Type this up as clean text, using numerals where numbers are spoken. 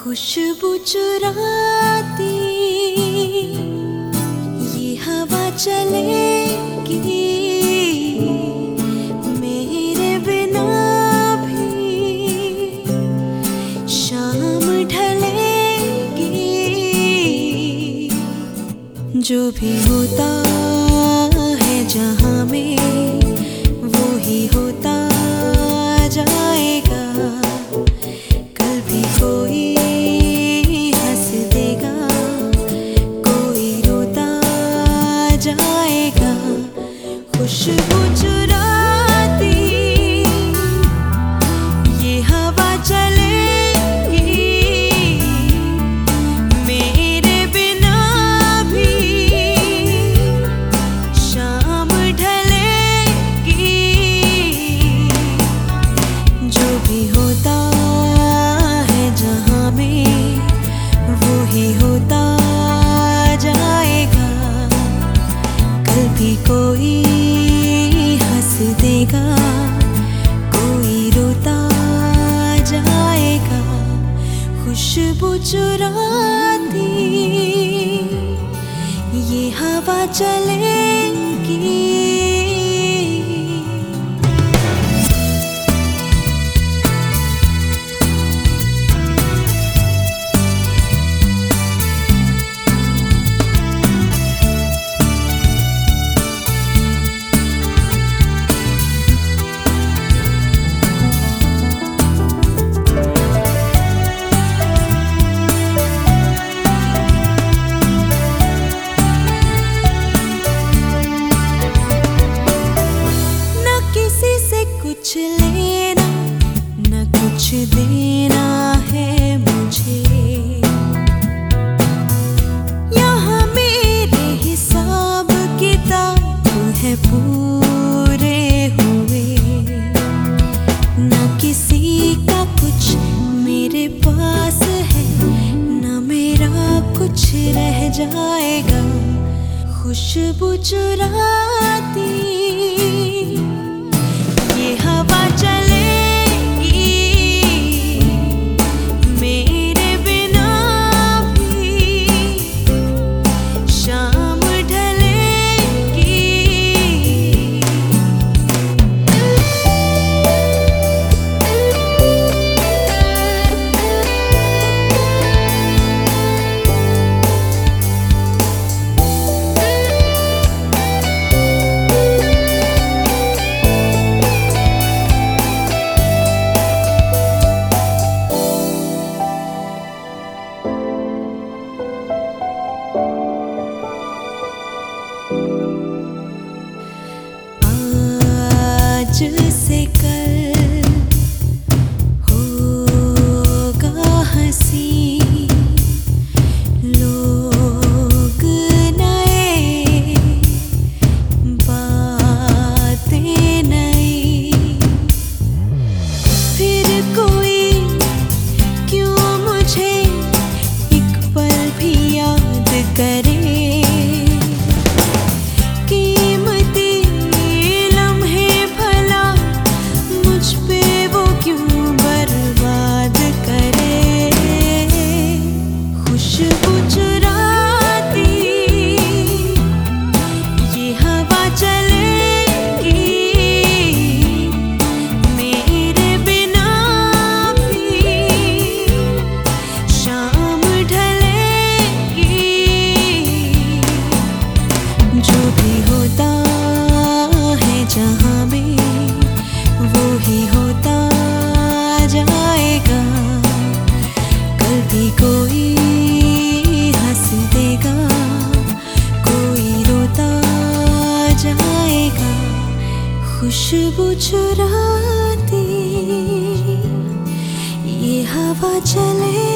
खुशबू चुराती ये हवा चलेगी मेरे बिना भी शाम ढलेगी। जो भी होता है जहां में वो ही होता जाएगा। कल भी कोई हंस देगा, कोई रोता जाएगा। खुशबू चुराती ये हवा चलेगी मेरे बिना भी शाम ढलेगी। जो भी होता है जहां में वो ही होता जाएगा। कल भी कोई हंस देगा, कोई रोता जाएगा। खुशबू चुराती ये हवा चलेगी। कुछ लेना न कुछ देना है मुझे। यहाँ मेरे हिसाब किताब है पूरे हुए। न किसी का कुछ मेरे पास है, न मेरा कुछ रह जाएगा। खुशबू चुराती ये हवा चलेगी मेरे बिना भी शाम ढलेगी। आज से कल होगा हंसी, लोग नए, बातें नई। फिर कोई क्यों मुझे एक पल भी याद करे। जो भी होता है जहां में वो ही होता जाएगा। कल भी कोई हंस देगा, कोई रोता जाएगा। खुशबू चुराती ये हवा चले